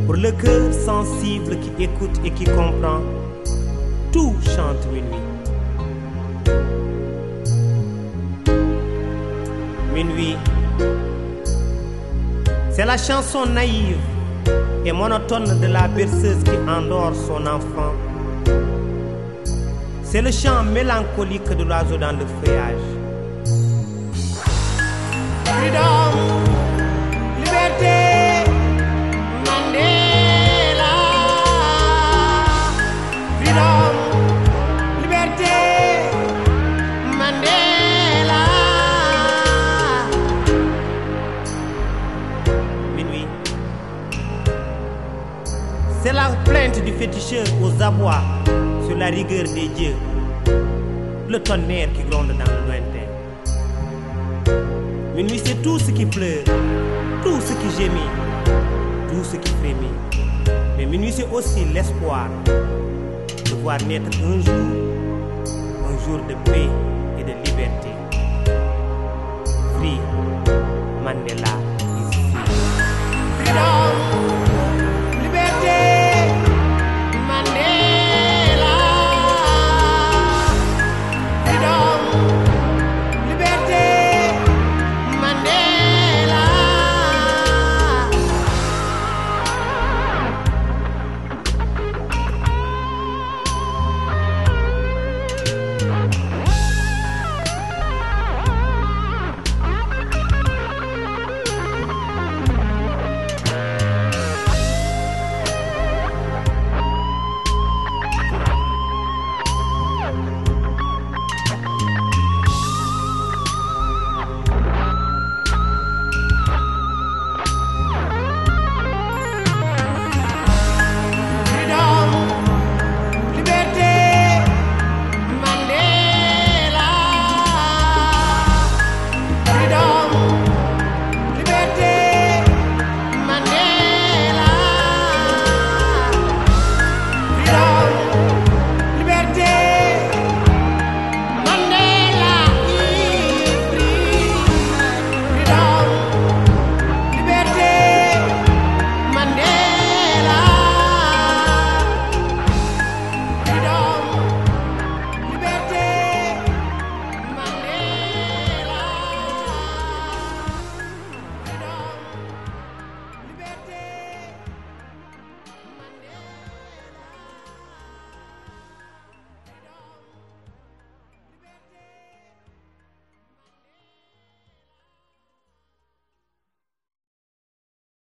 Pour le cœur sensible qui écoute et qui comprend, tout chante minuit. Minuit, c'est la chanson naïve et monotone de la berceuse qui endort son enfant. C'est le chant mélancolique de l'oiseau dans le feuillage. Freedom, liberté, Mandela. Freedom, liberté, Mandela. Minuit. C'est la plainte du féticheur aux abois sur la rigueur des dieux. Le tonnerre qui gronde dans le lointain. Minuit, c'est tout ce qui pleure, tout ce qui gémit, tout ce qui frémit. Mais minuit, c'est aussi l'espoir de voir naître un jour de paix et de liberté. Free Mandela.